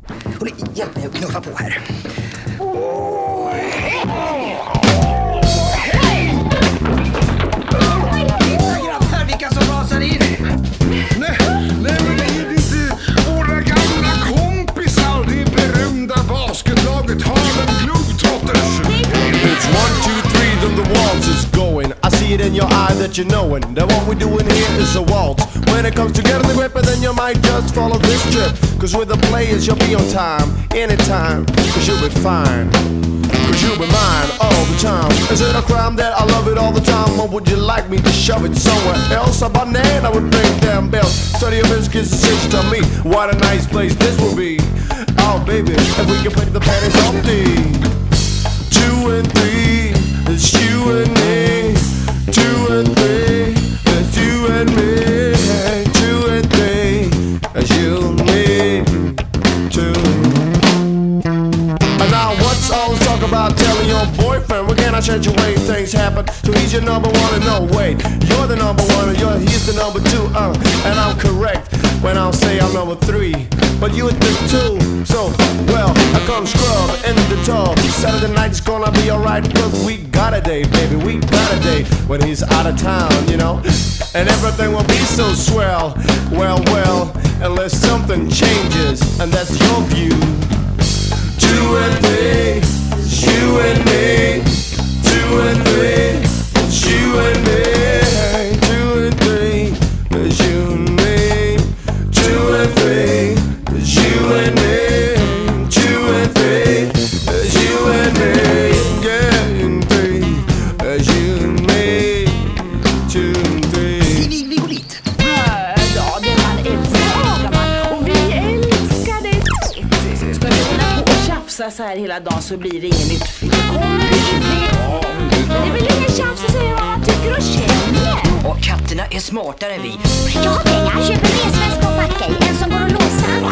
Hörrni, hjälp mig att knuffa på här. Grabbar, vilka som rasar in? Nej, men det är inte våra gamla kompisar. Det berömda basketlaget Harlem Globetrotters. It's 1, 2, 3, then the waltz is going. I see it in your eye that you're knowing that what we're doing here is a waltz. When it comes together the grip, then you might just follow this trip. Cause with the players you'll be on time, anytime. Cause you'll be fine, cause you'll be mine all the time. Is it a crime that I love it all the time? Or would you like me to shove it somewhere else? A banana would ring damn bells. Study your biscuits and sit to me. What a nice place this will be. Oh baby, if we can put the panties off the 2 and 3, it's you and me. 2 and 3, it's you and me. 2 and 3, it's you and me. 2. And now what's all this talk about telling your boyfriend? Well, can I change the way things happen? So he's your number one and no wait, you're the number one and he's the number 2. And I'm correct when I'll say I'm number 3. But you at the 2, so, well, I come scrub in the tub. Saturday night's gonna be alright, cause we got a day, baby, we got a day. When he's out of town, you know, and everything will be so swell. Well, unless something changes, and that's your view. 2 and 3, it's you and me. 2 and 3, it's you and me. 2 and 3, it's you and me. 2 and 3, it's you and me. 2 and 3, it's you and me. Yeah, and 3, it's you and me. 2 and 3. Vi går dit. Ja, det man älskar man. Och vi älskar det. Ska vi hålla på och tjafsa så här hela dagen så blir det ingen utflykt. Kommer det inte? Det är väl ingen tjafs att säga vad man tycker och känner. Och katterna är smartare än vi. Jag har pengar, köper resväska och packar. En som går att låsa.